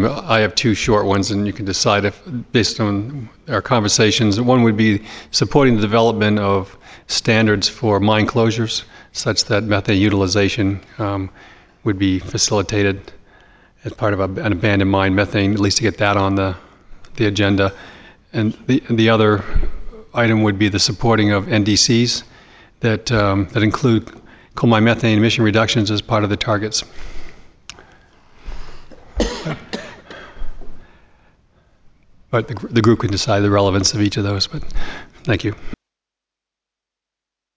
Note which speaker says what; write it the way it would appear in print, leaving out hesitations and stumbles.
Speaker 1: I have two short ones, and you can decide if, based on our conversations. One would be supporting the development of standards for mine closures, such that methane utilization would be facilitated as part of an abandoned mine methane, at least to get that on the agenda. And the other item would be the supporting of NDCs that include coal mine methane emission reductions as part of the targets. But the group can decide the relevance of each of those. But thank you.